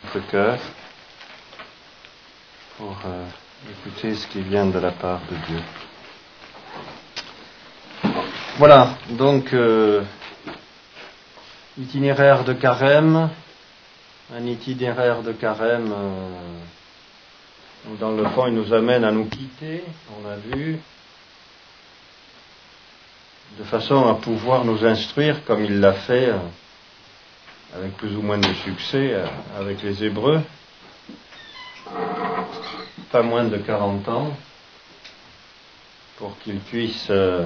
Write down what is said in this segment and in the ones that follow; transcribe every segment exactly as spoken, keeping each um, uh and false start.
notre cœur pour euh, écouter ce qui vient de la part de Dieu. Voilà, donc euh, itinéraire de carême, un itinéraire de carême, euh, dans le fond il nous amène à nous quitter, on a vu, de façon à pouvoir nous instruire comme il l'a fait, euh, avec plus ou moins de succès, euh, avec les Hébreux, pas moins de quarante ans, pour qu'ils puissent euh,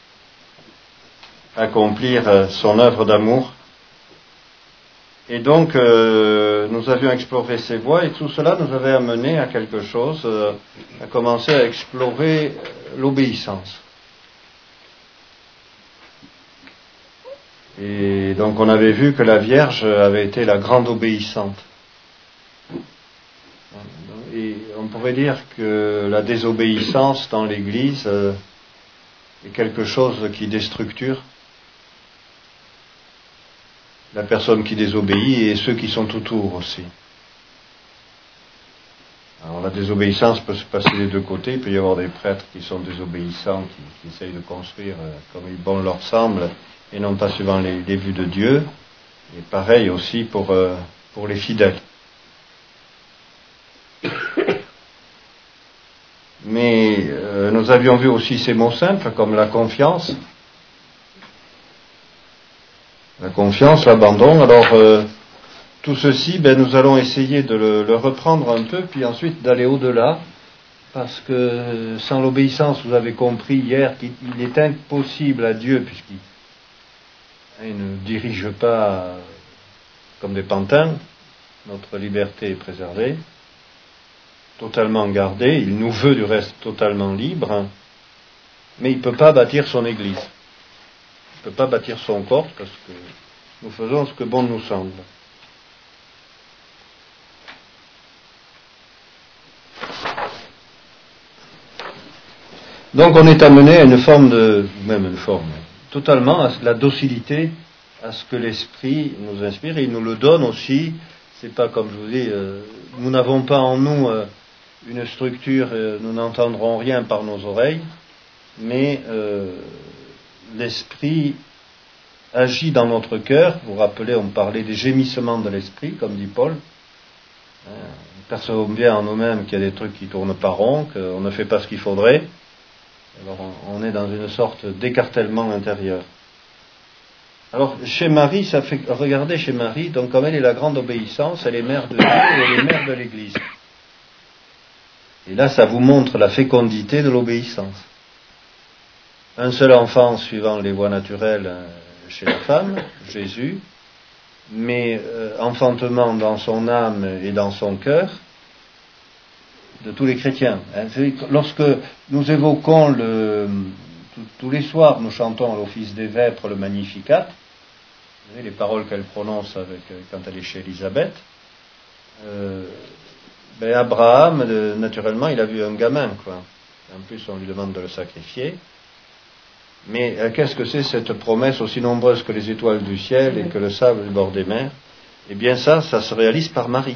accomplir euh, son œuvre d'amour. Et donc, euh, nous avions exploré ces voies, et tout cela nous avait amené à quelque chose, euh, à commencer à explorer l'obéissance. Et donc, on avait vu que la Vierge avait été la grande obéissante. Et on pourrait dire que la désobéissance dans l'Église euh, est quelque chose qui déstructure la personne qui désobéit et ceux qui sont autour aussi. Alors la désobéissance peut se passer des deux côtés. Il peut y avoir des prêtres qui sont désobéissants, qui, qui essayent de construire euh, comme il bon leur semble et non pas suivant les, les vues de Dieu. Et pareil aussi pour, euh, pour les fidèles. Mais euh, nous avions vu aussi ces mots simples comme la confiance. La confiance, l'abandon. Alors, euh, tout ceci, ben, nous allons essayer de le, le reprendre un peu, puis ensuite d'aller au-delà, parce que euh, sans l'obéissance, vous avez compris hier qu'il est impossible à Dieu, puisqu'il il ne dirige pas euh, comme des pantins, notre liberté est préservée, totalement gardée, il nous veut du reste totalement libres, mais il ne peut pas bâtir son Église. Il ne peut pas bâtir son corps parce que nous faisons ce que bon nous semble. Donc on est amené à une forme de, même une forme, totalement à la docilité, à ce que l'Esprit nous inspire, et il nous le donne aussi. C'est pas comme je vous dis, euh, nous n'avons pas en nous euh, une structure, euh, nous n'entendrons rien par nos oreilles, mais euh, l'Esprit agit dans notre cœur. Vous vous rappelez, on parlait des gémissements de l'Esprit, comme dit Paul. Nous percevons bien en nous-mêmes qu'il y a des trucs qui tournent pas rond, qu'on ne fait pas ce qu'il faudrait. Alors on est dans une sorte d'écartèlement intérieur. Alors chez Marie, ça fait, regardez chez Marie, donc comme elle est la grande obéissance, elle est mère de Dieu et elle est mère de l'Église. Et là, ça vous montre la fécondité de l'obéissance. Un seul enfant suivant les voies naturelles chez la femme, Jésus, mais euh, enfantement dans son âme et dans son cœur de tous les chrétiens. Lorsque nous évoquons le, tous les soirs, nous chantons à l'office des vêpres le Magnificat, vous savez, les paroles qu'elle prononce avec, quand elle est chez Élisabeth, euh, ben Abraham, euh, naturellement, il a vu un gamin, quoi. En plus, on lui demande de le sacrifier. Mais euh, qu'est-ce que c'est cette promesse aussi nombreuse que les étoiles du ciel et que le sable du bord des mers? Eh bien ça, ça se réalise par Marie.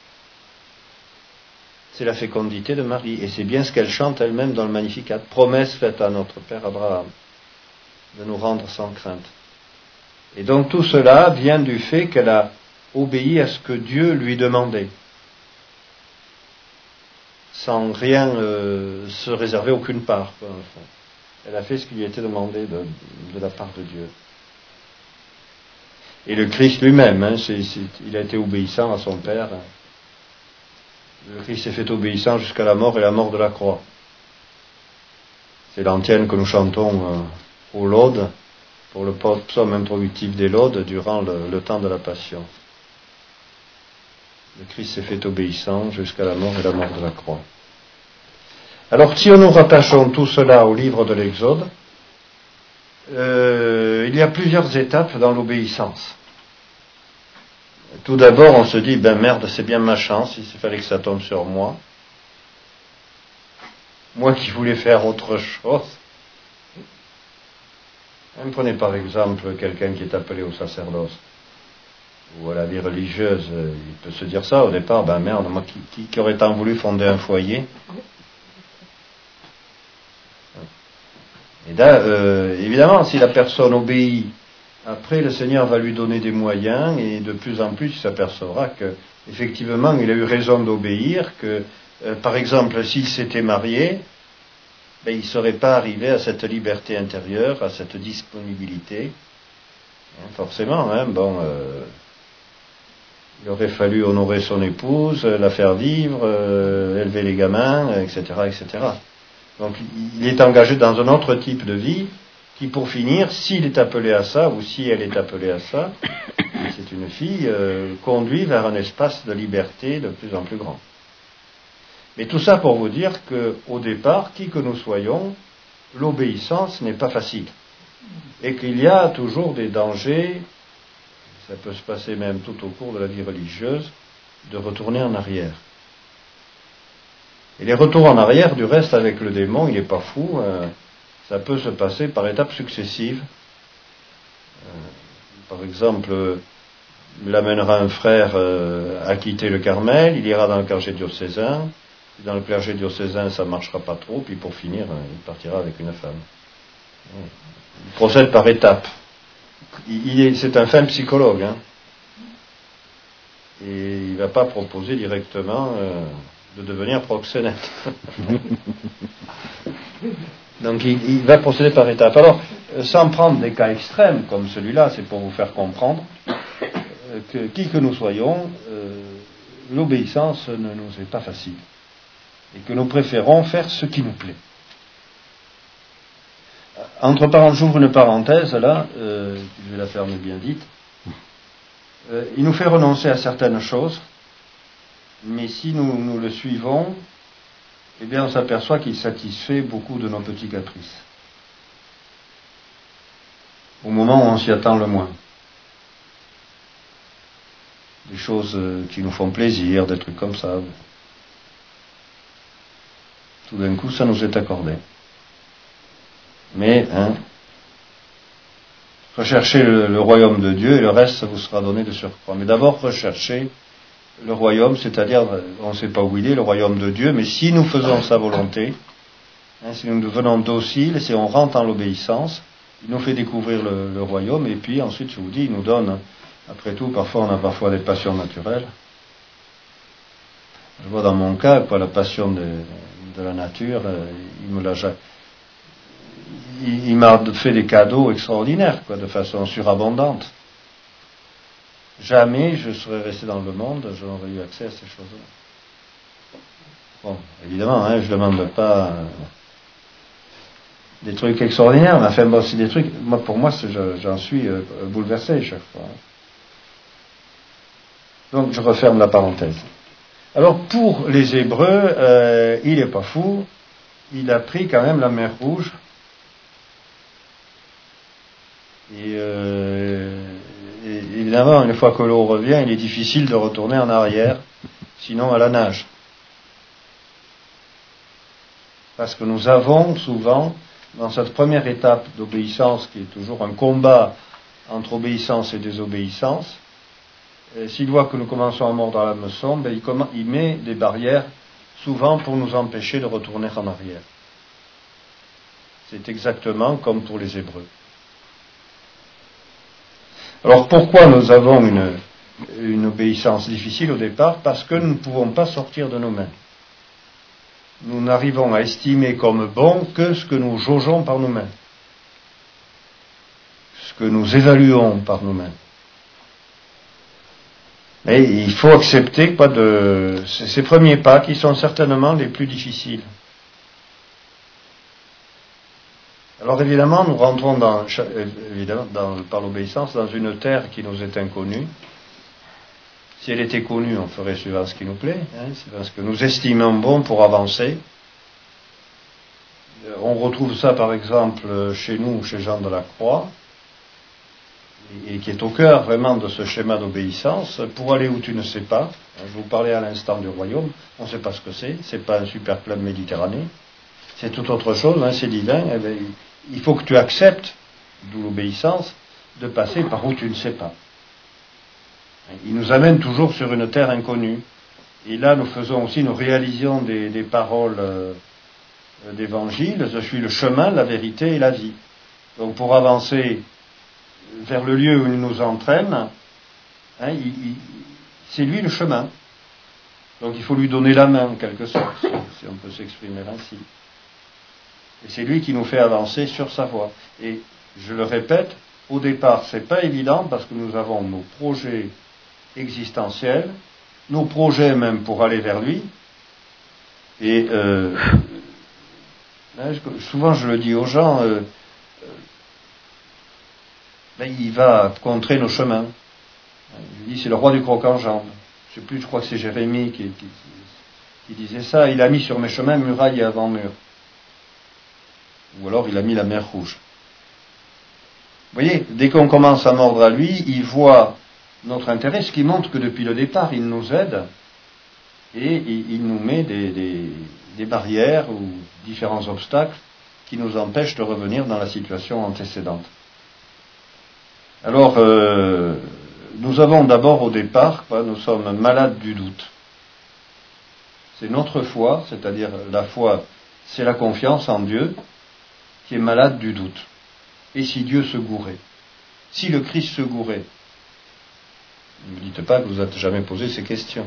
C'est la fécondité de Marie. Et c'est bien ce qu'elle chante elle-même dans le Magnificat. Promesse faite à notre père Abraham de nous rendre sans crainte. Et donc tout cela vient du fait qu'elle a obéi à ce que Dieu lui demandait. Sans rien euh, se réserver aucune part, quoi, en fait. Elle a fait ce qui lui était demandé de, de la part de Dieu. Et le Christ lui-même, hein, c'est, c'est, il a été obéissant à son Père. Le Christ s'est fait obéissant jusqu'à la mort et la mort de la croix. C'est l'antienne que nous chantons euh, au Laudes, pour le psaume introductif des Laudes, durant le, le temps de la Passion. Le Christ s'est fait obéissant jusqu'à la mort et la mort de la croix. Alors, si nous rattachons tout cela au livre de l'Exode, euh, il y a plusieurs étapes dans l'obéissance. Tout d'abord, on se dit, ben merde, c'est bien ma chance, il fallait que ça tombe sur moi. Moi qui voulais faire autre chose. Prenez par exemple quelqu'un qui est appelé au sacerdoce. ou à la vie religieuse, il peut se dire ça au départ, ben merde, moi qui, qui, qui aurait tant voulu fonder un foyer. Et là, euh, évidemment, si la personne obéit, après le Seigneur va lui donner des moyens, et de plus en plus il s'apercevra que effectivement il a eu raison d'obéir, que euh, par exemple s'il s'était marié, ben, il ne serait pas arrivé à cette liberté intérieure, à cette disponibilité. Hein, forcément, hein, bon, euh, il aurait fallu honorer son épouse, la faire vivre, euh, élever les gamins, et cetera, et cetera. Donc il est engagé dans un autre type de vie qui, pour finir, s'il est appelé à ça, ou si elle est appelée à ça, et c'est une fille, euh, conduit vers un espace de liberté de plus en plus grand. Mais tout ça pour vous dire qu'au départ, qui que nous soyons, l'obéissance n'est pas facile. Et qu'il y a toujours des dangers, ça peut se passer même tout au cours de la vie religieuse, de retourner en arrière. Et les retours en arrière, du reste, avec le démon, il n'est pas fou, euh, ça peut se passer par étapes successives. Euh, par exemple, il amènera un frère euh, à quitter le Carmel, il ira dans le clergé diocésain, dans le clergé diocésain ça ne marchera pas trop, puis pour finir, il partira avec une femme. Il procède par étapes. Il est, c'est un fin psychologue, hein, et il ne va pas proposer directement euh, de devenir proxénète. Donc il, il va procéder par étapes. Alors, sans prendre des cas extrêmes comme celui-là, c'est pour vous faire comprendre euh, que qui que nous soyons, euh, l'obéissance ne nous est pas facile. Et que nous préférons faire ce qui nous plaît. Entre parenthèses, j'ouvre une parenthèse là, euh, je vais la fermer bien vite. Euh, il nous fait renoncer à certaines choses, mais si nous, nous le suivons, eh bien on s'aperçoit qu'il satisfait beaucoup de nos petits caprices. Au moment où on s'y attend le moins. Des choses qui nous font plaisir, des trucs comme ça. Tout d'un coup, ça nous est accordé. Mais, hein, recherchez le, le royaume de Dieu et le reste, ça vous sera donné de surcroît. Mais d'abord, recherchez le royaume, c'est-à-dire, on ne sait pas où il est, le royaume de Dieu, mais si nous faisons sa volonté, hein, si nous devenons dociles, si on rentre en l'obéissance, il nous fait découvrir le, le royaume, et puis ensuite, je vous dis, il nous donne, après tout, parfois on a parfois des passions naturelles. Je vois dans mon cas, quoi, la passion de, de la nature, il me l'a jamais... Il, il m'a fait des cadeaux extraordinaires, quoi, de façon surabondante. Jamais je serais resté dans le monde, je n'aurais eu accès à ces choses-là. Bon, évidemment, hein, je ne demande pas euh, des trucs extraordinaires, mais enfin, bon, c'est des trucs, moi, pour moi, je, j'en suis euh, bouleversé chaque fois. Donc, je referme la parenthèse. Alors, pour les Hébreux, euh, il n'est pas fou, il a pris quand même la mer Rouge. Et, euh, et évidemment, une fois que l'eau revient, il est difficile de retourner en arrière, sinon à la nage. Parce que nous avons souvent, dans cette première étape d'obéissance, qui est toujours un combat entre obéissance et désobéissance, et s'il voit que nous commençons à mordre à l'hameçon, ben il, comm- il met des barrières, souvent pour nous empêcher de retourner en arrière. C'est exactement comme pour les Hébreux. Alors pourquoi nous avons une, une obéissance difficile au départ? Parce que nous ne pouvons pas sortir de nos mains. Nous n'arrivons à estimer comme bon que ce que nous jaugeons par nos mains, ce que nous évaluons par nos mains. Mais il faut accepter quoi, de ces premiers pas qui sont certainement les plus difficiles. Alors évidemment, nous rentrons dans, évidemment, dans, par l'obéissance dans une terre qui nous est inconnue. Si elle était connue, on ferait suivant ce qui nous plaît, hein, suivant ce que nous estimons bon pour avancer. On retrouve ça par exemple chez nous, chez Jean de la Croix, et, et qui est au cœur vraiment de ce schéma d'obéissance. Pour aller où tu ne sais pas, je vous parlais à l'instant du royaume, on ne sait pas ce que c'est, c'est pas un super club Méditerranée, c'est tout autre chose, hein, c'est divin. Eh bien, il faut que tu acceptes, d'où l'obéissance, de passer par où tu ne sais pas. Il nous amène toujours sur une terre inconnue. Et là, nous faisons aussi, nous réalisons des, des paroles euh, d'évangile. Je suis le chemin, la vérité et la vie. Donc pour avancer vers le lieu où il nous entraîne, hein, il, il, c'est lui le chemin. Donc il faut lui donner la main en quelque sorte, si, si on peut s'exprimer ainsi. Et c'est lui qui nous fait avancer sur sa voie. Et je le répète, au départ, c'est pas évident parce que nous avons nos projets existentiels, nos projets même pour aller vers lui. Et euh, souvent je le dis aux gens, euh, ben, il va contrer nos chemins. Je dis c'est le roi du croc en jambe. Je sais plus, je crois que c'est Jérémie qui, qui, qui disait ça. Il a mis sur mes chemins muraille et avant-mur. Ou alors il a mis la mer Rouge. Vous voyez, dès qu'on commence à mordre à lui, il voit notre intérêt, ce qui montre que depuis le départ, il nous aide et il, il nous met des, des, des barrières ou différents obstacles qui nous empêchent de revenir dans la situation antécédente. Alors, euh, nous avons d'abord au départ, quoi, nous sommes malades du doute. C'est notre foi, c'est-à-dire la foi, c'est la confiance en Dieu, qui est malade du doute. Et si Dieu se gourait, si le Christ se gourait, ne me dites pas que vous n'avez jamais posé ces questions.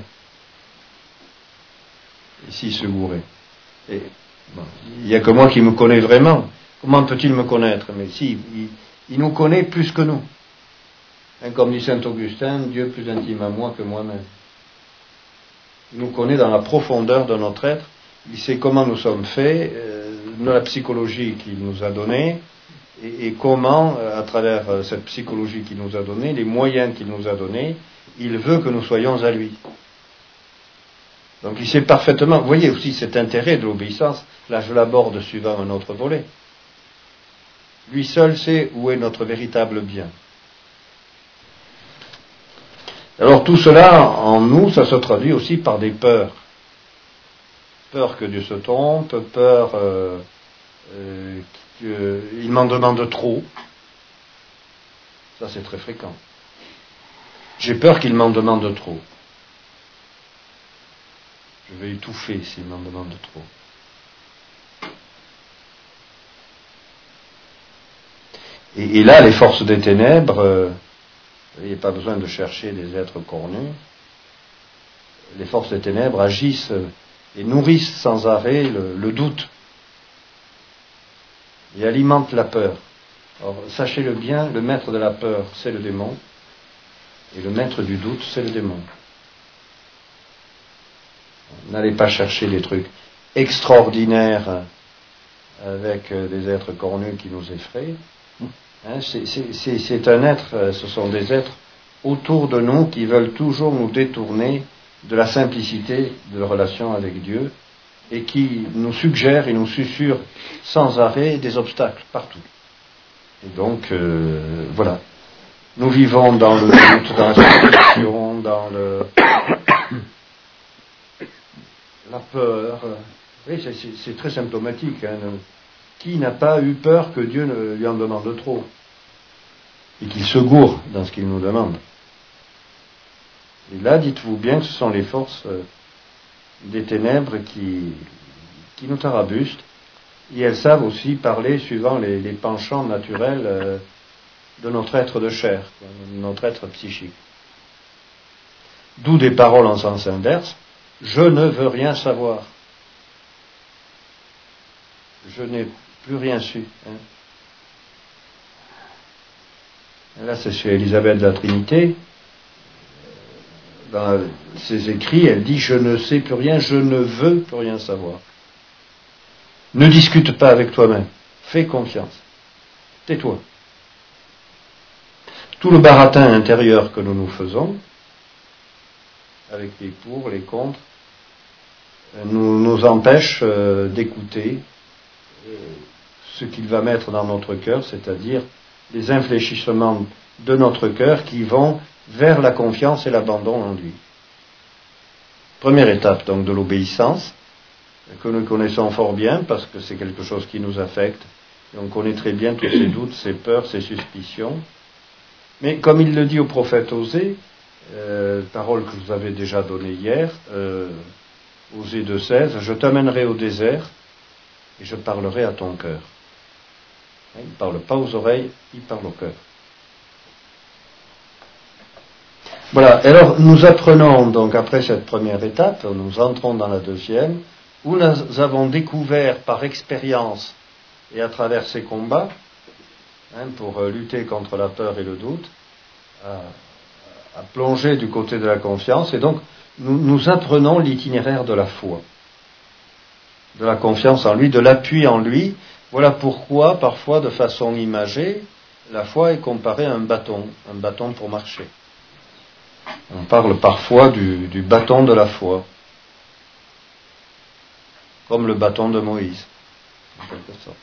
Et s'il se gourait, et, bon, il n'y a que moi qui me connais vraiment. Comment peut-il me connaître? Mais si, il, il nous connaît plus que nous. Hein, comme dit saint Augustin, Dieu plus intime à moi que moi-même. Il nous connaît dans la profondeur de notre être. Il sait comment nous sommes faits, euh, la psychologie qu'il nous a donnée, et, et comment, à travers cette psychologie qu'il nous a donnée, les moyens qu'il nous a donnés, il veut que nous soyons à lui. Donc il sait parfaitement, vous voyez aussi cet intérêt de l'obéissance, là je l'aborde suivant un autre volet. Lui seul sait où est notre véritable bien. Alors tout cela, en nous, ça se traduit aussi par des peurs. Peur que Dieu se trompe, peur euh, euh, qu'il m'en demande trop. Ça c'est très fréquent. J'ai peur qu'il m'en demande trop. Je vais étouffer s'il m'en demande trop. Et, et là, les forces des ténèbres, euh, il n'y a pas besoin de chercher des êtres cornus. Les forces des ténèbres agissent et nourrissent sans arrêt le, le doute et alimentent la peur. Or, sachez-le bien, le maître de la peur, c'est le démon, et le maître du doute, c'est le démon. N'allez pas chercher des trucs extraordinaires avec des êtres cornus qui nous effraient. Hein, c'est, c'est, c'est, c'est un être, ce sont des êtres autour de nous qui veulent toujours nous détourner de la simplicité de la relation avec Dieu et qui nous suggèrent et nous susurrent sans arrêt des obstacles partout. Et donc, euh, voilà. Nous vivons dans le doute, dans la suspicion, dans le... la peur. Oui, c'est, c'est, c'est très symptomatique. Hein. Qui n'a pas eu peur que Dieu ne lui en demande trop et qu'il se gourre dans ce qu'il nous demande? Et là, dites-vous bien que ce sont les forces des ténèbres qui, qui nous tarabustent, et elles savent aussi parler suivant les, les penchants naturels de notre être de chair, de notre être psychique. D'où des paroles en sens inverse. Je ne veux rien savoir. Je n'ai plus rien su. Hein. Là, c'est chez Élisabeth de la Trinité. Dans ses écrits, elle dit « Je ne sais plus rien, je ne veux plus rien savoir. » Ne discute pas avec toi-même. Fais confiance. Tais-toi. Tout le baratin intérieur que nous nous faisons, avec les pour, les contre, nous, nous empêche euh, d'écouter euh, ce qu'il va mettre dans notre cœur, c'est-à-dire les infléchissements de notre cœur qui vont vers la confiance et l'abandon en lui. Première étape donc de l'obéissance, que nous connaissons fort bien parce que c'est quelque chose qui nous affecte, et on connaît très bien tous ces doutes, ces peurs, ces suspicions. Mais comme il le dit au prophète Osée, euh, parole que je vous avais déjà donnée hier, euh, Osée deux seize, je t'amènerai au désert et je parlerai à ton cœur. Il ne parle pas aux oreilles, il parle au cœur. Voilà, alors nous apprenons donc après cette première étape, nous entrons dans la deuxième, où nous avons découvert par expérience et à travers ces combats, hein, pour lutter contre la peur et le doute, à, à plonger du côté de la confiance, et donc nous, nous apprenons l'itinéraire de la foi, de la confiance en lui, de l'appui en lui. Voilà pourquoi, parfois, de façon imagée, la foi est comparée à un bâton, un bâton pour marcher. On parle parfois du, du bâton de la foi, comme le bâton de Moïse, en quelque sorte.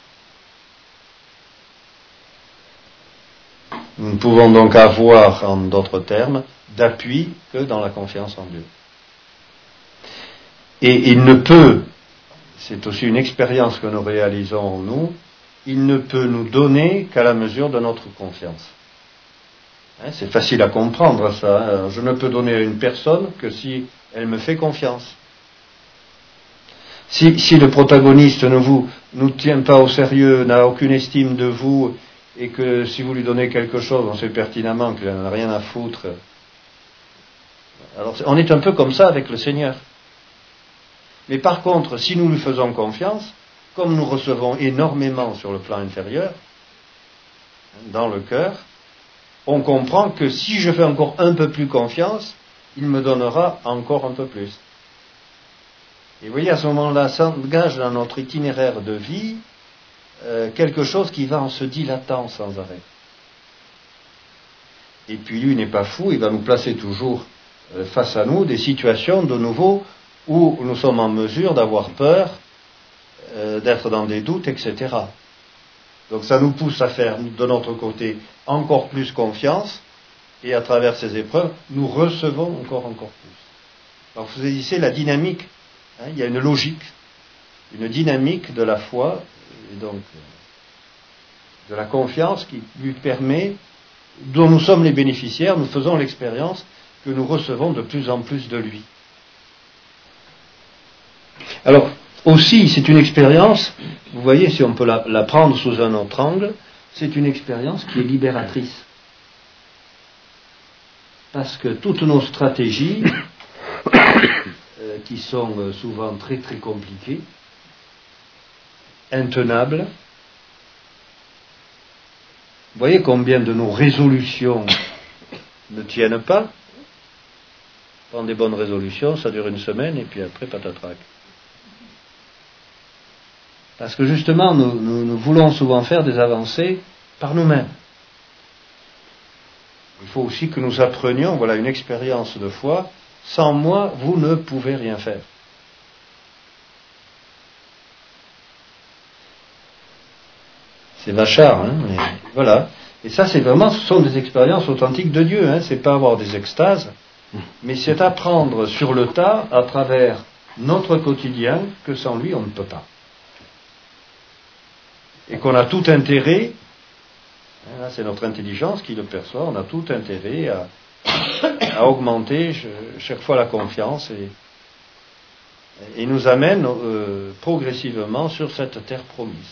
Nous ne pouvons donc avoir, en d'autres termes, d'appui que dans la confiance en Dieu. Et il ne peut, c'est aussi une expérience que nous réalisons en nous, il ne peut nous donner qu'à la mesure de notre confiance. Hein, c'est facile à comprendre ça. Hein. Je ne peux donner à une personne que si elle me fait confiance. Si, si le protagoniste ne vous nous tient pas au sérieux, n'a aucune estime de vous, et que si vous lui donnez quelque chose, on sait pertinemment qu'il n'en a rien à foutre. Alors on est un peu comme ça avec le Seigneur. Mais par contre, si nous lui faisons confiance, comme nous recevons énormément sur le plan intérieur, dans le cœur, on comprend que si je fais encore un peu plus confiance, il me donnera encore un peu plus. Et vous voyez, à ce moment-là, ça engage dans notre itinéraire de vie euh, quelque chose qui va en se dilatant sans arrêt. Et puis lui n'est pas fou, il va nous placer toujours euh, face à nous des situations de nouveau où nous sommes en mesure d'avoir peur, euh, d'être dans des doutes, et cetera. Donc ça nous pousse à faire de notre côté encore plus confiance, et à travers ces épreuves, nous recevons encore encore plus. Alors vous saisissez la dynamique, hein, il y a une logique, une dynamique de la foi, et donc de la confiance qui lui permet, dont nous sommes les bénéficiaires, nous faisons l'expérience que nous recevons de plus en plus de lui. Alors, aussi, c'est une expérience, vous voyez, si on peut la, la prendre sous un autre angle, c'est une expérience qui est libératrice. Parce que toutes nos stratégies, euh, qui sont euh, souvent très très compliquées, intenables, vous voyez combien de nos résolutions ne tiennent pas. Prendre des bonnes résolutions, ça dure une semaine et puis après patatrac. Parce que justement, nous, nous, nous voulons souvent faire des avancées par nous-mêmes. Il faut aussi que nous apprenions, voilà une expérience de foi, sans moi, vous ne pouvez rien faire. C'est vachard, hein, mais voilà. Et ça, c'est vraiment, ce sont des expériences authentiques de Dieu, hein, c'est pas avoir des extases, mais c'est apprendre sur le tas, à travers notre quotidien, que sans lui, on ne peut pas. Et qu'on a tout intérêt, hein, là c'est notre intelligence qui le perçoit, on a tout intérêt à, à augmenter chaque fois la confiance et, et nous amène euh, progressivement sur cette terre promise.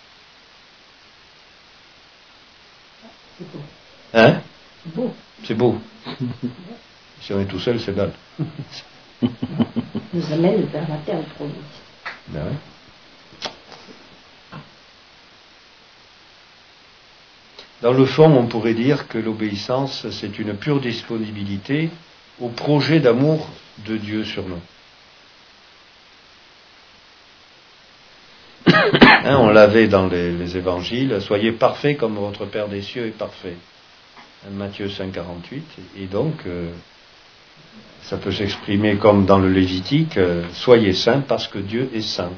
C'est beau. Hein? C'est beau. C'est beau. Si on est tout seul, c'est dalle. Nous amène vers la terre promise. Ben ouais. Dans le fond, on pourrait dire que l'obéissance, c'est une pure disponibilité au projet d'amour de Dieu sur nous. Hein, on l'avait dans les, les évangiles, soyez parfaits comme votre Père des cieux est parfait. Hein, Matthieu cinq, quarante-huit. Et donc, euh, ça peut s'exprimer comme dans le Lévitique, euh, soyez saints parce que Dieu est saint.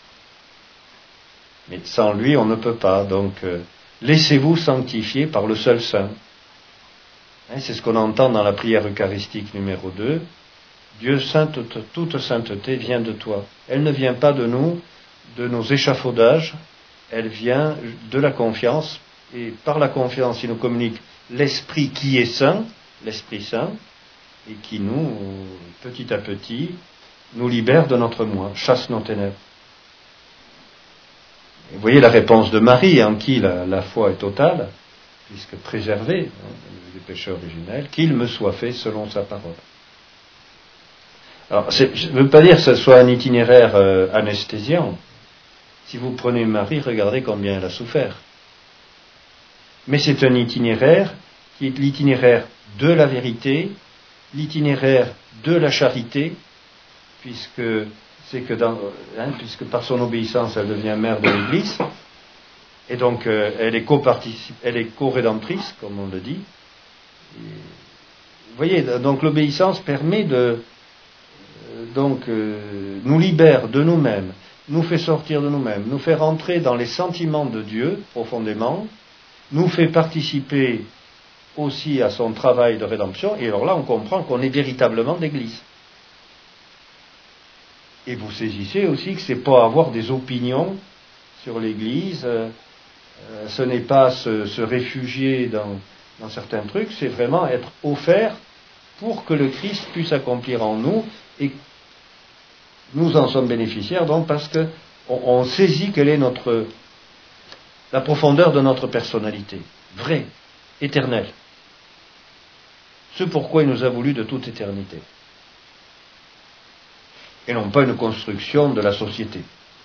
Mais sans lui, on ne peut pas. Donc, euh, laissez-vous sanctifier par le seul saint. Hein, c'est ce qu'on entend dans la prière eucharistique numéro deux. Dieu, sainte, toute sainteté vient de toi. Elle ne vient pas de nous, de nos échafaudages, elle vient de la confiance, et par la confiance, il nous communique l'Esprit qui est saint, l'Esprit Saint, et qui nous, petit à petit, nous libère de notre moi, chasse nos ténèbres. Et vous voyez la réponse de Marie, en qui la, la foi est totale, puisque préservée hein, des péchés originels, qu'il me soit fait selon sa parole. Alors, je ne veux pas dire que ce soit un itinéraire euh, anesthésiant. Si vous prenez Marie, regardez combien elle a souffert. Mais c'est un itinéraire qui est l'itinéraire de la vérité, l'itinéraire de la charité, puisque c'est que dans, hein, puisque par son obéissance elle devient mère de l'Église, et donc euh, elle est co-particip- elle est co-rédemptrice, comme on le dit. Et, vous voyez, donc l'obéissance permet de euh, donc euh, nous libère de nous-mêmes, nous fait sortir de nous-mêmes, nous fait rentrer dans les sentiments de Dieu profondément, nous fait participer aussi à son travail de rédemption, et alors là on comprend qu'on est véritablement d'Église. Et vous saisissez aussi que c'est pas avoir des opinions sur l'Église, euh, euh, ce n'est pas se, se réfugier dans, dans certains trucs, c'est vraiment être offert pour que le Christ puisse accomplir en nous, et nous en sommes bénéficiaires donc parce que on, on saisit quelle est notre la profondeur de notre personnalité, vraie, éternelle. Ce pourquoi il nous a voulu de toute éternité. Et non pas une construction de la société.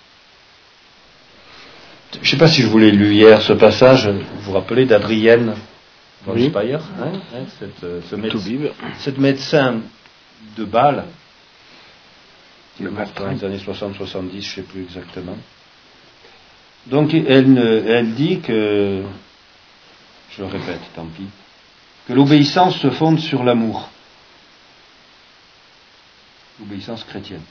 Je ne sais pas si je vous l'ai lu hier, ce passage, vous vous rappelez d'Adrienne von oui. Speyer, hein, hein, cette, ce médecin, cette médecin de Bâle, qui est morte dans les années soixante soixante-dix, je ne sais plus exactement. Donc elle, elle dit que, je le répète, tant pis, que l'obéissance se fonde sur l'amour. L'obéissance chrétienne.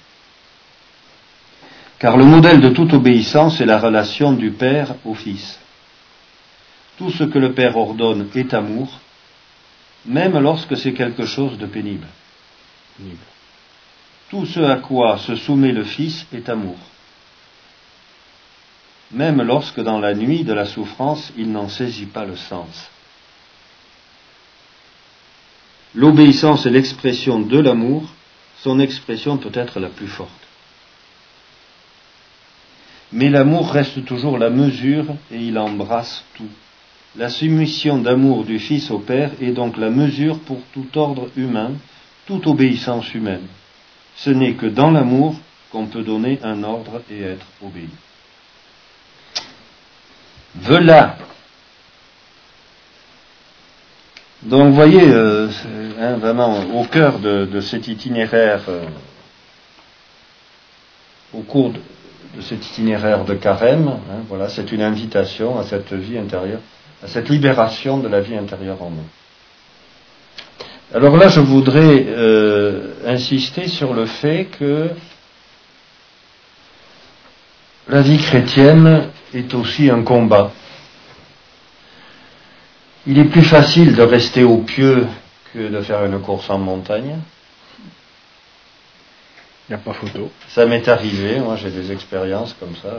Car le modèle de toute obéissance est la relation du Père au Fils. Tout ce que le Père ordonne est amour, même lorsque c'est quelque chose de pénible. pénible. Tout ce à quoi se soumet le Fils est amour, même lorsque dans la nuit de la souffrance il n'en saisit pas le sens. L'obéissance est l'expression de l'amour, son expression peut être la plus forte. Mais l'amour reste toujours la mesure et il embrasse tout. La soumission d'amour du Fils au Père est donc la mesure pour tout ordre humain, toute obéissance humaine. Ce n'est que dans l'amour qu'on peut donner un ordre et être obéi. Voilà. Donc vous voyez, euh, hein, vraiment au cœur de, de cet itinéraire, euh, au cours de, de cet itinéraire de carême, hein, voilà, c'est une invitation à cette vie intérieure, à cette libération de la vie intérieure en nous. Alors là, je voudrais euh, insister sur le fait que la vie chrétienne est aussi un combat. Il est plus facile de rester au pieu que de faire une course en montagne. Il n'y a pas photo. Ça m'est arrivé, moi j'ai des expériences comme ça.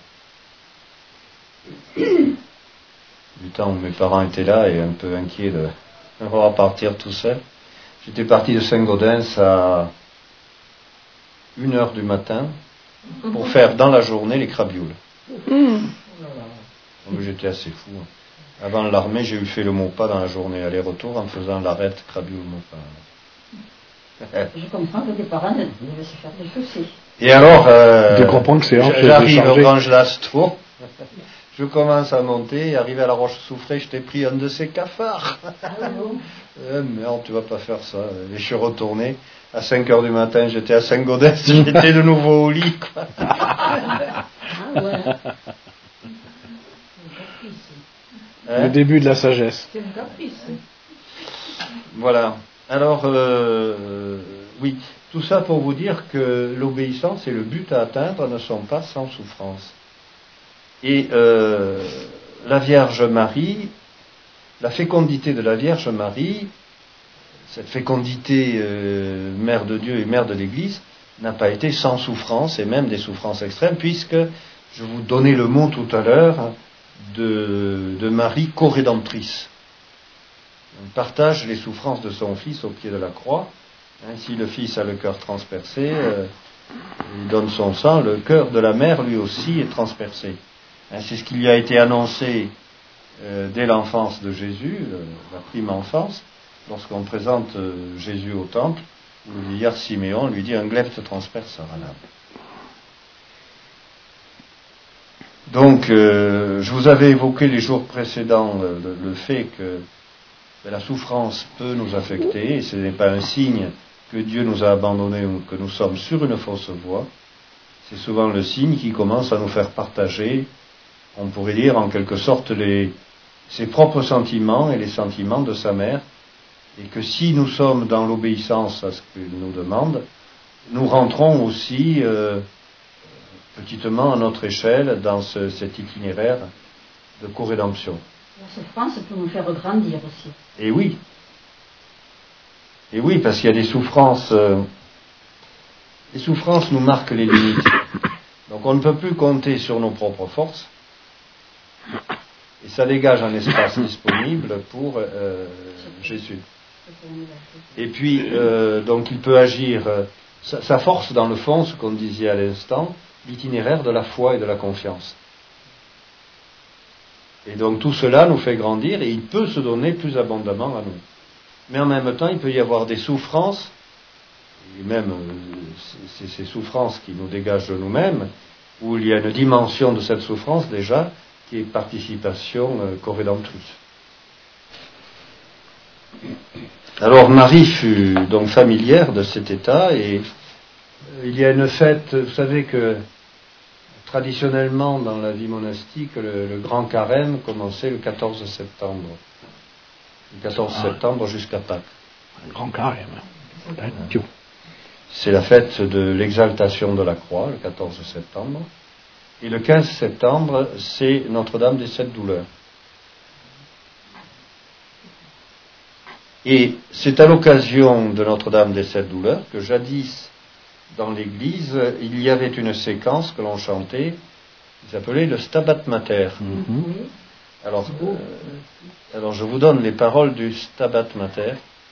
C'est... Du temps où mes parents étaient là et un peu inquiets de repartir tout seul. J'étais parti de Saint-Gaudens à une heure du matin pour faire dans la journée les crabioles. Mmh. Donc j'étais assez fou. Avant l'armée, j'ai eu fait le Maupas dans la journée aller-retour en faisant l'arête Crabioule-Maupas. Je comprends que tes parents devaient se faire des soucis. Et alors, euh, je comprends que c'est un j'arrive au Grange Lastro, je commence à monter, et arrivé à la Roche-Souffrée, je t'ai pris un de ces cafards. Ah non. euh, merde, tu vas pas faire ça. Et je suis retourné. À cinq heures du matin, j'étais à Saint-Gaudens, j'étais de nouveau au lit, quoi. Ah ouais. Hein? Le début de la sagesse. C'est un caprice. Voilà. Alors, euh, oui, tout ça pour vous dire que l'obéissance et le but à atteindre ne sont pas sans souffrance. Et euh, la Vierge Marie, la fécondité de la Vierge Marie, cette fécondité euh, mère de Dieu et mère de l'Église, n'a pas été sans souffrance, et même des souffrances extrêmes, puisque je vous donnais le mot tout à l'heure de, de Marie co-rédemptrice. partage les souffrances de son Fils au pied de la croix. Hein, si le Fils a le cœur transpercé, euh, il donne son sang, le cœur de la mère lui aussi est transpercé. Hein, c'est ce qui lui a été annoncé euh, dès l'enfance de Jésus, euh, la prime enfance, lorsqu'on présente euh, Jésus au temple, où le vieillard Siméon lui dit « Un glaive te transpercera l'âme ». Donc, euh, je vous avais évoqué les jours précédents euh, le, le fait que ben, la souffrance peut nous affecter, et ce n'est pas un signe que Dieu nous a abandonnés ou que nous sommes sur une fausse voie. C'est souvent le signe qui commence à nous faire partager, on pourrait dire en quelque sorte, les, ses propres sentiments et les sentiments de sa mère, et que si nous sommes dans l'obéissance à ce qu'il nous demande, nous rentrons aussi euh, petitement à notre échelle dans ce, cet itinéraire de co-rédemption. La souffrance peut nous faire grandir aussi. Et oui. Et oui, parce qu'il y a des souffrances. Euh, les souffrances nous marquent les limites. Donc on ne peut plus compter sur nos propres forces. Et ça dégage un espace disponible pour euh, Jésus. Et puis, euh, donc il peut agir. Euh, sa, sa force, dans le fond, ce qu'on disait à l'instant, l'itinéraire de la foi et de la confiance. Et donc tout cela nous fait grandir et il peut se donner plus abondamment à nous. Mais en même temps, il peut y avoir des souffrances, et même c'est ces souffrances qui nous dégagent de nous-mêmes, où il y a une dimension de cette souffrance déjà qui est participation euh, co-rédemptrice. Alors Marie fut donc familière de cet état et euh, il y a une fête, vous savez que traditionnellement, dans la vie monastique, le, le grand carême commençait le quatorze septembre. Le quatorze ah. septembre jusqu'à Pâques. Un grand carême. Ouais. C'est la fête de l'exaltation de la croix, le quatorze septembre. Et le quinze septembre, c'est Notre-Dame des Sept Douleurs. Et c'est à l'occasion de Notre-Dame des Sept Douleurs que jadis, dans l'église, il y avait une séquence que l'on chantait, qui s'appelait le Stabat Mater. Mm-hmm. Alors, euh, alors, je vous donne les paroles du Stabat Mater.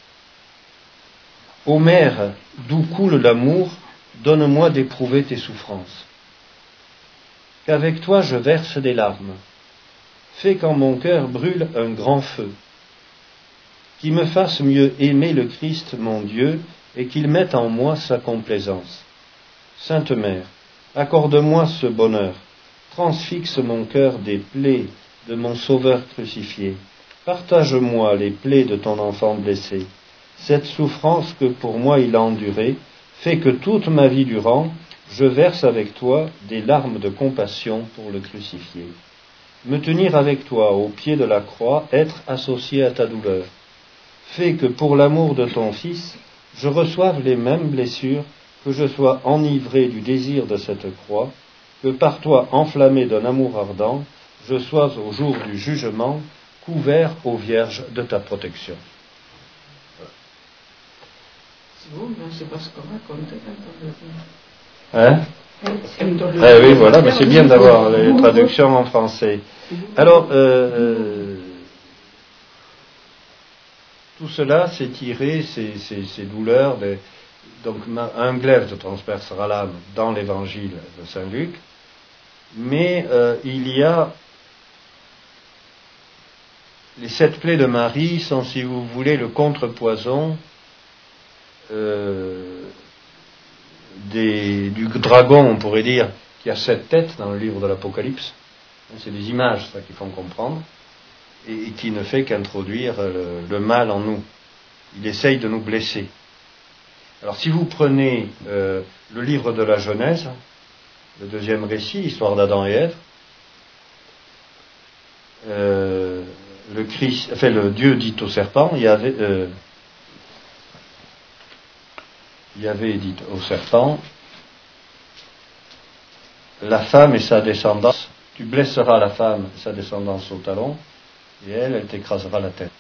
Ô Mère, d'où coule l'amour, donne-moi d'éprouver tes souffrances. Qu'avec toi je verse des larmes. Fais qu'en mon cœur brûle un grand feu, qui me fasse mieux aimer le Christ, mon Dieu, et qu'il mette en moi sa complaisance. Sainte Mère, accorde-moi ce bonheur, transfixe mon cœur des plaies de mon Sauveur crucifié, partage-moi les plaies de ton enfant blessé. Cette souffrance que pour moi il a endurée fait que toute ma vie durant, je verse avec toi des larmes de compassion pour le crucifié. Me tenir avec toi au pied de la croix, être associé à ta douleur, fait que pour l'amour de ton Fils, je reçoive les mêmes blessures, que je sois enivré du désir de cette croix, que par toi enflammé d'un amour ardent, je sois au jour du jugement couvert, ô Vierge, de ta protection. C'est bon, ben c'est pas ce qu'on raconte quand on le dit. Hein Eh oui, voilà, mais c'est bien d'avoir les traductions en français. Alors, euh, euh, tout cela, c'est tiré, ces, ces, ces douleurs, des, donc un glaive te transpercera l'âme dans l'évangile de Saint Luc, mais euh, il y a les sept plaies de Marie sont, si vous voulez, le contrepoison euh, des, du dragon, on pourrait dire, qui a sept têtes dans le livre de l'Apocalypse. C'est des images, ça, qui font comprendre. Et qui ne fait qu'introduire le, le mal en nous. Il essaye de nous blesser. Alors si vous prenez euh, le livre de la Genèse, le deuxième récit, l'histoire d'Adam et Ève, euh, le Christ, enfin le Dieu dit au serpent, il y avait, euh, il y avait dit au serpent, la femme et sa descendance, tu blesseras la femme et sa descendance au talon, et elle, elle t'écrasera la tête.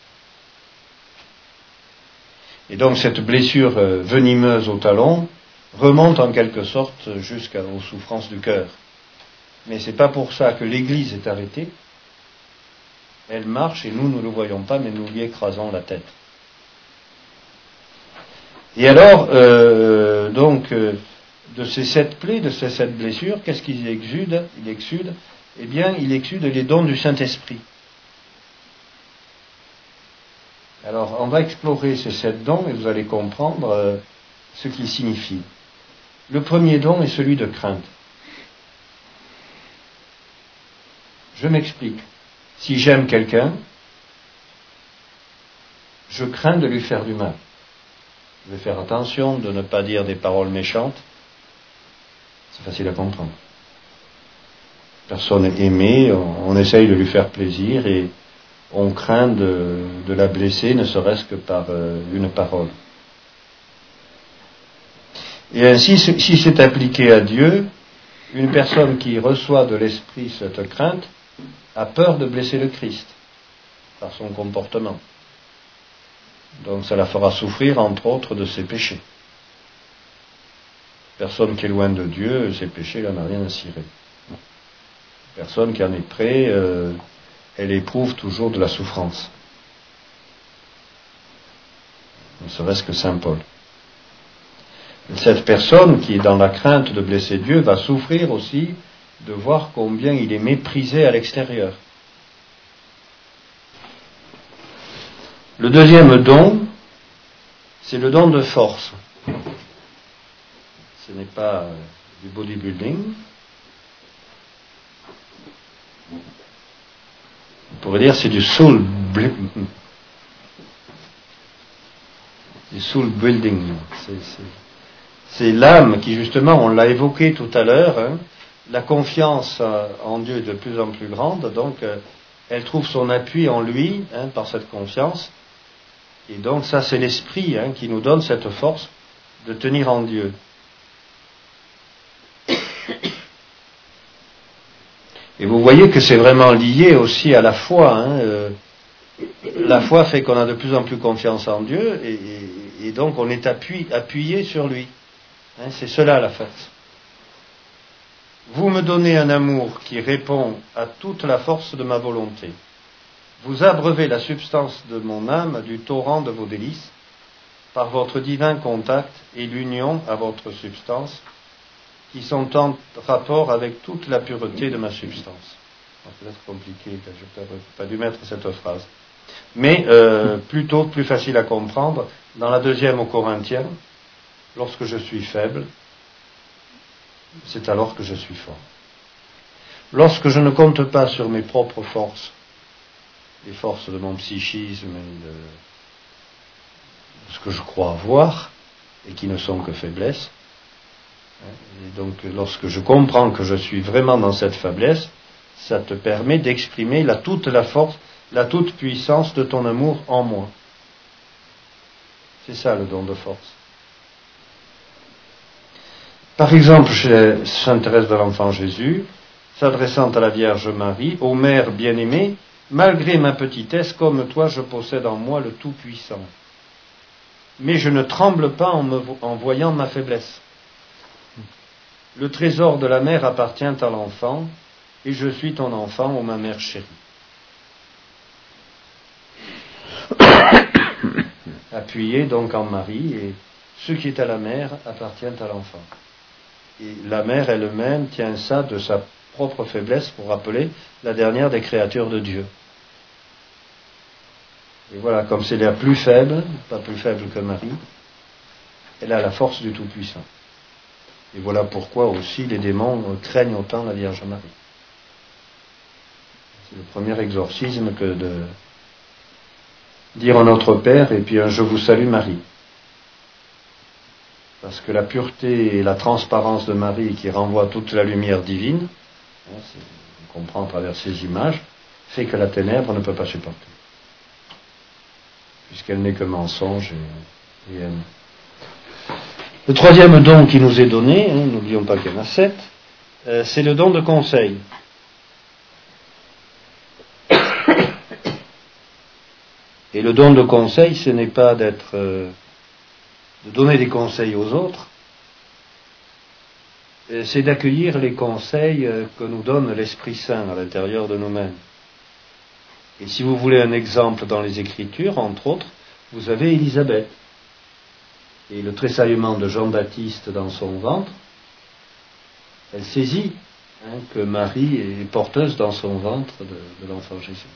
Et donc cette blessure euh, venimeuse au talon remonte en quelque sorte jusqu'aux souffrances du cœur. Mais c'est pas pour ça que l'Église est arrêtée. Elle marche et nous, nous ne le voyons pas, mais nous lui écrasons la tête. Et alors, euh, donc, euh, de ces sept plaies, de ces sept blessures, qu'est-ce qu'il exude Il exude, eh bien, il exude les dons du Saint-Esprit. Alors, on va explorer ces sept dons et vous allez comprendre euh, ce qu'ils signifient. Le premier don est celui de crainte. Je m'explique. Si j'aime quelqu'un, je crains de lui faire du mal. Je vais faire attention de ne pas dire des paroles méchantes. C'est facile à comprendre. Personne aimée, on, on essaye de lui faire plaisir et on craint de, de la blesser, ne serait-ce que par euh, une parole. Et ainsi, si c'est appliqué à Dieu, une personne qui reçoit de l'Esprit cette crainte a peur de blesser le Christ par son comportement. Donc ça la fera souffrir, entre autres, de ses péchés. Personne qui est loin de Dieu, ses péchés, il n'en a rien à cirer. Personne qui en est près, euh, elle éprouve toujours de la souffrance. Ne serait-ce que saint Paul. Cette personne qui est dans la crainte de blesser Dieu va souffrir aussi de voir combien il est méprisé à l'extérieur. Le deuxième don, c'est le don de force. Ce n'est pas euh, du bodybuilding. On pourrait dire c'est du soul building. Du soul building. C'est, c'est, c'est l'âme qui, justement, on l'a évoqué tout à l'heure, hein, la confiance en Dieu est de plus en plus grande, donc euh, elle trouve son appui en lui, hein, par cette confiance. Et donc ça, c'est l'esprit, hein, qui nous donne cette force de tenir en Dieu. Et vous voyez que c'est vraiment lié aussi à la foi. Hein, euh, la foi fait qu'on a de plus en plus confiance en Dieu et, et, et donc on est appuyé, appuyé sur lui. Hein, c'est cela la force. Vous me donnez un amour qui répond à toute la force de ma volonté. Vous abreuvez la substance de mon âme du torrent de vos délices par votre divin contact et l'union à votre substance qui sont en rapport avec toute la pureté de ma substance. C'est peut-être compliqué, je n'aurais pas dû mettre cette phrase. Mais euh, plutôt plus facile à comprendre, dans la deuxième aux Corinthiens, lorsque je suis faible, c'est alors que je suis fort. Lorsque je ne compte pas sur mes propres forces, les forces de mon psychisme et de ce que je crois avoir, et qui ne sont que faiblesses, et donc lorsque je comprends que je suis vraiment dans cette faiblesse, ça te permet d'exprimer la, toute la force, la toute puissance de ton amour en moi. C'est ça le don de force. Par exemple, chez Sainte Thérèse de l'Enfant Jésus, s'adressant à la Vierge Marie, ô Mère bien-aimée, malgré ma petitesse, comme toi, je possède en moi le Tout-Puissant. Mais je ne tremble pas en, me, en voyant ma faiblesse. Le trésor de la mère appartient à l'enfant, et je suis ton enfant, ô ma mère chérie. Appuyé donc en Marie, et ce qui est à la mère appartient à l'enfant. Et la mère elle-même tient ça de sa propre faiblesse pour rappeler la dernière des créatures de Dieu. Et voilà, comme c'est la plus faible, pas plus faible que Marie, elle a la force du Tout-Puissant. Et voilà pourquoi aussi les démons craignent autant la Vierge Marie. C'est le premier exorcisme que de dire en Notre Père et puis un Je vous salue Marie. Parce que la pureté et la transparence de Marie qui renvoie toute la lumière divine, hein, on comprend à travers ces images, fait que la ténèbre ne peut pas supporter. Puisqu'elle n'est que mensonge et, et haine. Le troisième don qui nous est donné, hein, n'oublions pas qu'il y en a sept, euh, c'est le don de conseil. Et le don de conseil, ce n'est pas d'être, euh, de donner des conseils aux autres, c'est d'accueillir les conseils que nous donne l'Esprit Saint à l'intérieur de nous-mêmes. Et si vous voulez un exemple dans les Écritures, entre autres, vous avez Élisabeth. Et le tressaillement de Jean-Baptiste dans son ventre, elle saisit hein, que Marie est porteuse dans son ventre de, de l'enfant Jésus.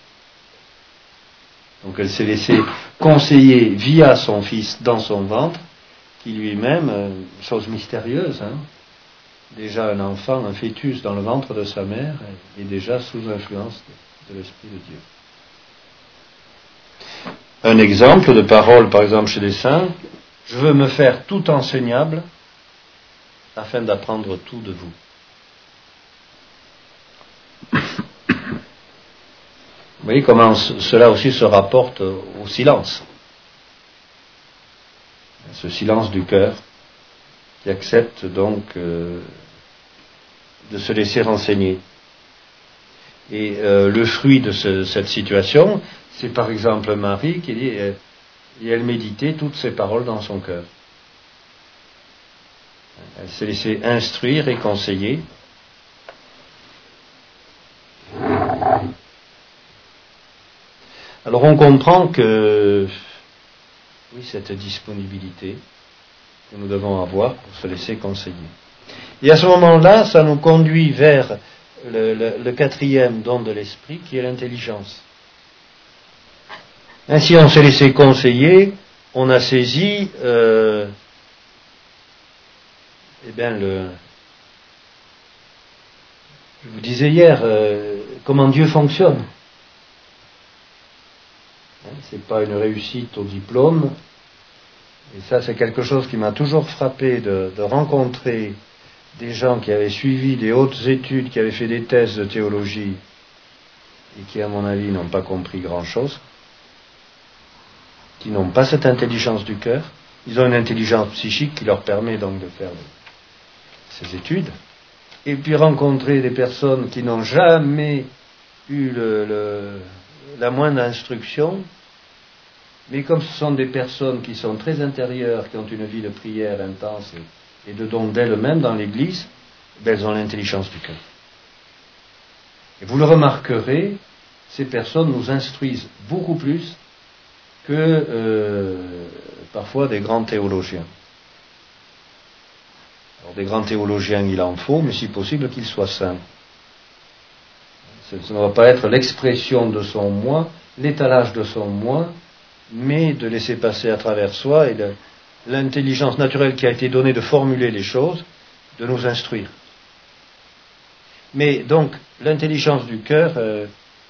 Donc elle s'est laissée conseiller via son fils dans son ventre, qui lui-même, euh, chose mystérieuse, hein, déjà un enfant, un fœtus dans le ventre de sa mère, est déjà sous influence de, de l'Esprit de Dieu. Un exemple de parole, par exemple, chez les saints, je veux me faire tout enseignable afin d'apprendre tout de vous. Vous voyez comment cela aussi se rapporte au silence. Ce silence du cœur qui accepte donc euh, de se laisser renseigner. Et euh, le fruit de ce, cette situation, c'est par exemple Marie qui dit, euh, et elle méditait toutes ces paroles dans son cœur. Elle s'est laissée instruire et conseiller. Alors on comprend que, oui, cette disponibilité que nous devons avoir pour se laisser conseiller. Et à ce moment-là, ça nous conduit vers le, le, le quatrième don de l'esprit, qui est l'intelligence. Ainsi, on s'est laissé conseiller, on a saisi, euh, eh bien, le, je vous disais hier, euh, comment Dieu fonctionne. C'est pas une réussite au diplôme, et ça c'est quelque chose qui m'a toujours frappé de, de rencontrer des gens qui avaient suivi des hautes études, qui avaient fait des thèses de théologie, et qui à mon avis n'ont pas compris grand-chose, qui n'ont pas cette intelligence du cœur. Ils ont une intelligence psychique qui leur permet donc de faire ces études, et puis rencontrer des personnes qui n'ont jamais eu le, le, la moindre instruction, mais comme ce sont des personnes qui sont très intérieures, qui ont une vie de prière intense et, et de don d'elles-mêmes dans l'Église, ben elles ont l'intelligence du cœur. Et vous le remarquerez, ces personnes nous instruisent beaucoup plus que euh, parfois des grands théologiens. Alors des grands théologiens, il en faut, mais si possible qu'ils soient saints. Ce ne va pas être l'expression de son moi, l'étalage de son moi, mais de laisser passer à travers soi et de, l'intelligence naturelle qui a été donnée de formuler les choses, de nous instruire. Mais donc, l'intelligence du cœur, euh,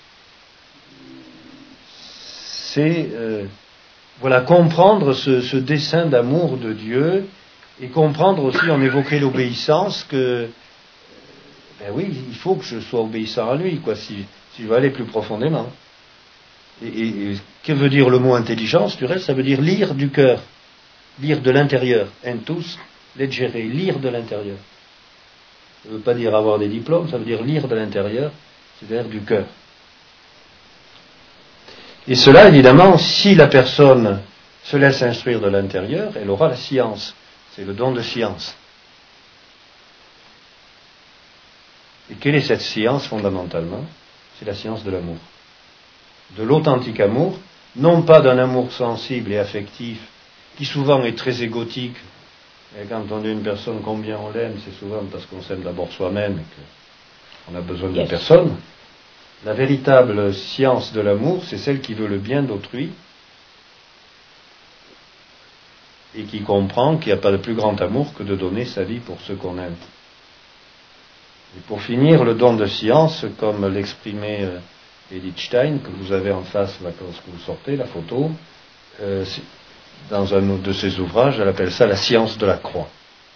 c'est euh, voilà, comprendre ce, ce dessein d'amour de Dieu, et comprendre aussi, on évoquait l'obéissance, que ben oui, il faut que je sois obéissant à lui, quoi, si, si je veux aller plus profondément. Et, et, et que veut dire le mot intelligence? Du reste, ça veut dire lire du cœur, lire de l'intérieur. Entus legere, lire de l'intérieur. Ça ne veut pas dire avoir des diplômes, ça veut dire lire de l'intérieur, c'est-à-dire du cœur. Et cela, évidemment, si la personne se laisse instruire de l'intérieur, elle aura la science. C'est le don de science. Et quelle est cette science fondamentalement? C'est la science de l'amour. De l'authentique amour, non pas d'un amour sensible et affectif, qui souvent est très égotique. Et quand on dit une personne combien on l'aime, c'est souvent parce qu'on s'aime d'abord soi-même et qu'on a besoin de la personne. La véritable science de l'amour, c'est celle qui veut le bien d'autrui et qui comprend qu'il n'y a pas de plus grand amour que de donner sa vie pour ceux qu'on aime. Et pour finir, le don de science, comme l'exprimait euh, Edith Stein, que vous avez en face là, lorsque vous sortez, la photo, euh, dans un de ses ouvrages, elle appelle ça la science de la croix.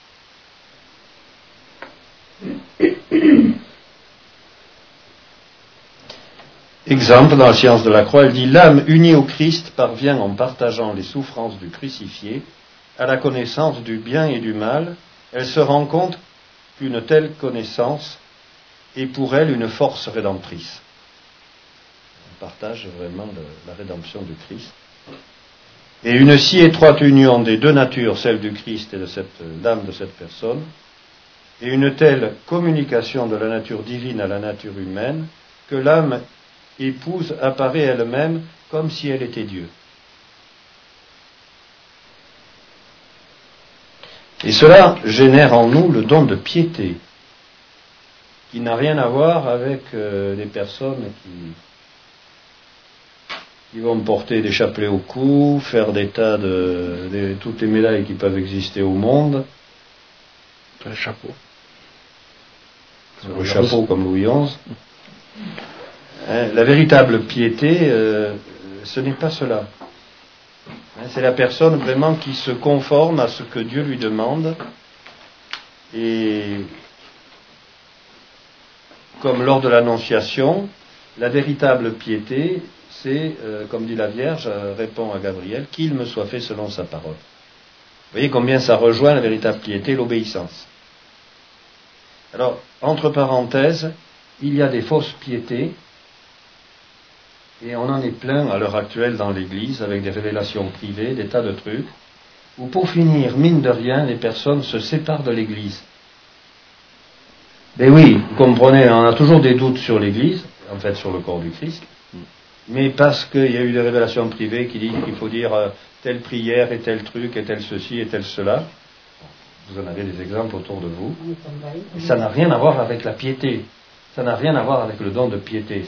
Exemple, dans la science de la croix, elle dit « L'âme unie au Christ parvient en partageant les souffrances du crucifié à la connaissance du bien et du mal. Elle se rend compte qu'une telle connaissance est pour elle une force rédemptrice. » On partage vraiment le, la rédemption du Christ. Et une si étroite union des deux natures, celle du Christ et de cette l'âme de cette personne, et une telle communication de la nature divine à la nature humaine, que l'âme épouse apparaît elle-même comme si elle était Dieu. Et cela génère en nous le don de piété, qui n'a rien à voir avec euh, les personnes qui, qui vont porter des chapelets au cou, faire des tas de, de toutes les médailles qui peuvent exister au monde. Un chapeau. Sur le chapeau comme Louis onze. Hein, la véritable piété, euh, ce n'est pas cela. Hein, c'est la personne vraiment qui se conforme à ce que Dieu lui demande. Et comme lors de l'Annonciation, la véritable piété, c'est, euh, comme dit la Vierge, euh, répond à Gabriel, qu'il me soit fait selon sa parole. Vous voyez combien ça rejoint la véritable piété, l'obéissance. Alors, entre parenthèses, il y a des fausses piétés, et on en est plein à l'heure actuelle dans l'Église, avec des révélations privées, des tas de trucs, où pour finir, mine de rien, les personnes se séparent de l'Église. Mais oui, vous comprenez, on a toujours des doutes sur l'Église, en fait sur le corps du Christ, mais parce qu'il y a eu des révélations privées qui disent qu'il faut dire euh, telle prière et tel truc et tel ceci et tel cela. Vous en avez des exemples autour de vous. Et ça n'a rien à voir avec la piété. Ça n'a rien à voir avec le don de piété.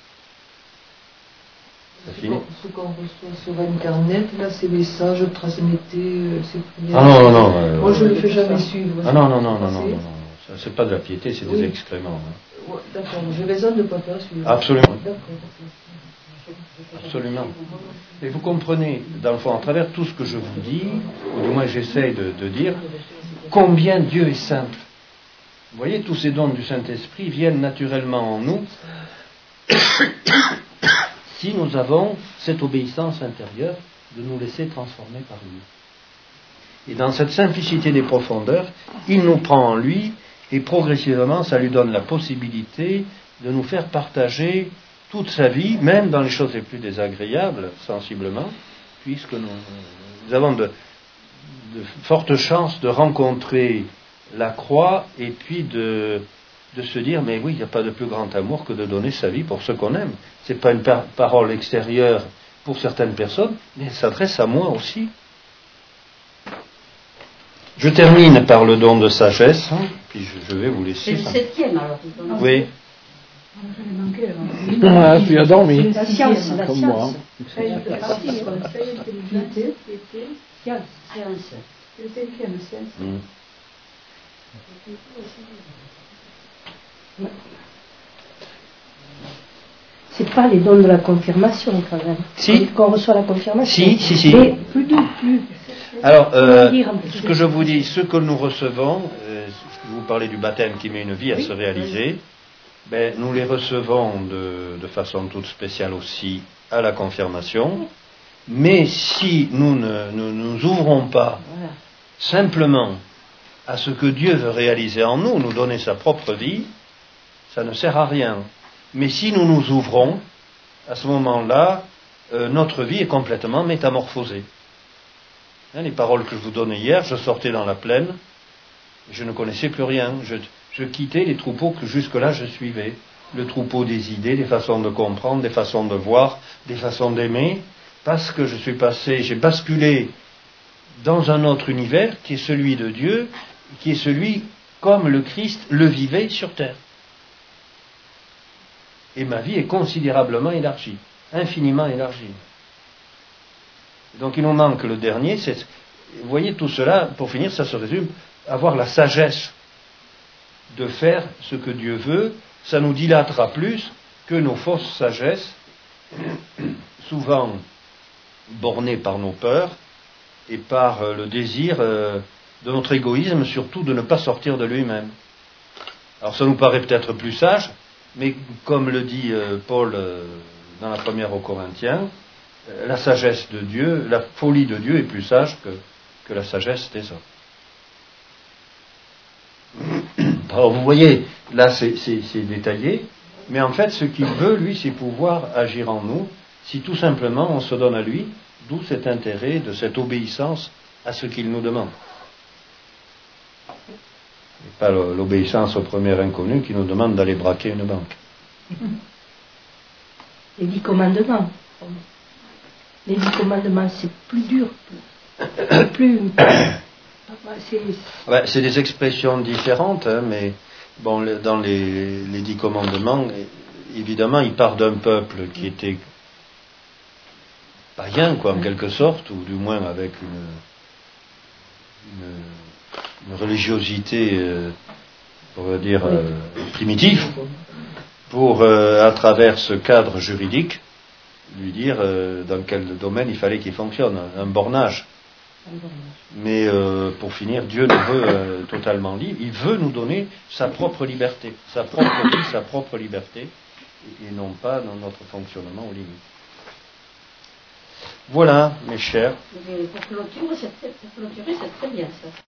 Ça. Ça finit. Ce qu'on reçoit sur Internet, là, ces messages, transmettez euh, ces prières. Ah non, non, non. Euh, Moi, je ne le fais jamais suivre. Ah non, non, non, non, non, non, non. Ça, c'est pas de la piété, c'est oui. Des excréments. Hein. Ouais, d'accord, j'ai raison de ne pas faire suivre. Absolument. D'accord. Absolument. Et vous comprenez, dans le fond, à travers tout ce que je vous dis, ou du moins j'essaie de, de dire, combien Dieu est simple. Vous voyez, tous ces dons du Saint-Esprit viennent naturellement en nous si nous avons cette obéissance intérieure de nous laisser transformer par lui. Et dans cette simplicité des profondeurs, il nous prend en lui et progressivement ça lui donne la possibilité de nous faire partager toute sa vie, même dans les choses les plus désagréables, sensiblement, puisque nous, nous avons de, de fortes chances de rencontrer la croix et puis de, de se dire, mais oui, il n'y a pas de plus grand amour que de donner sa vie pour ceux qu'on aime. Ce n'est pas une par- parole extérieure pour certaines personnes, mais elle s'adresse à moi aussi. Je termine par le don de sagesse, hein, puis je, je vais vous laisser. C'est le septième alors. Oui. Ah, tu as dormi. La science, la Comme science. moi. Science. C'est le cinquième, science. Mm. C'est pas les dons de la confirmation quand même. Si. Qu'on reçoit la confirmation. Si, si, si. Mais plus de plus. Alors, euh, dire, ce que je vous dis, ce que nous recevons, euh, vous parlez du baptême qui met une vie à oui, se réaliser, oui. Ben, nous les recevons de, de façon toute spéciale aussi à la confirmation, mais si nous ne nous, nous ouvrons pas voilà. simplement à ce que Dieu veut réaliser en nous, nous donner sa propre vie, ça ne sert à rien. Mais si nous nous ouvrons, à ce moment-là, euh, notre vie est complètement métamorphosée. Hein, les paroles que je vous donnais hier, je sortais dans la plaine, je ne connaissais plus rien. Je, je quittais les troupeaux que jusque-là je suivais. Le troupeau des idées, des façons de comprendre, des façons de voir, des façons d'aimer, parce que je suis passé, j'ai basculé dans un autre univers qui est celui de Dieu, qui est celui comme le Christ le vivait sur terre. Et ma vie est considérablement élargie, infiniment élargie. Donc il nous manque le dernier, c'est, vous voyez tout cela, pour finir, ça se résume, avoir la sagesse de faire ce que Dieu veut, ça nous dilatera plus que nos fausses sagesses, souvent bornées par nos peurs et par le désir de notre égoïsme, surtout de ne pas sortir de lui-même. Alors ça nous paraît peut-être plus sage, mais comme le dit Paul dans la première aux Corinthiens, la sagesse de Dieu, la folie de Dieu est plus sage que, que la sagesse des hommes. Alors vous voyez, là c'est, c'est, c'est détaillé, mais en fait ce qu'il veut, lui, c'est pouvoir agir en nous, si tout simplement on se donne à lui, d'où cet intérêt de cette obéissance à ce qu'il nous demande. Et pas l'obéissance au premier inconnu qui nous demande d'aller braquer une banque. Les dix commandements. Les dix commandements, c'est plus dur. Plus. plus c'est, ouais, c'est des expressions différentes, hein, mais bon, le, dans les, les dix commandements, évidemment, il part d'un peuple qui était païen, quoi, en quelque sorte, ou du moins avec une, une, une religiosité, euh, on va dire, euh, primitive, pour, euh, à travers ce cadre juridique, lui dire euh, dans quel domaine il fallait qu'il fonctionne, un bornage. Mais euh, pour finir, Dieu nous veut euh, totalement libres. Il veut nous donner sa propre liberté, sa propre vie, sa propre liberté, et, et non pas dans notre fonctionnement aux limites. Voilà, mes chers. Pour clôturer, c'est très, pour clôturer, c'est très bien ça.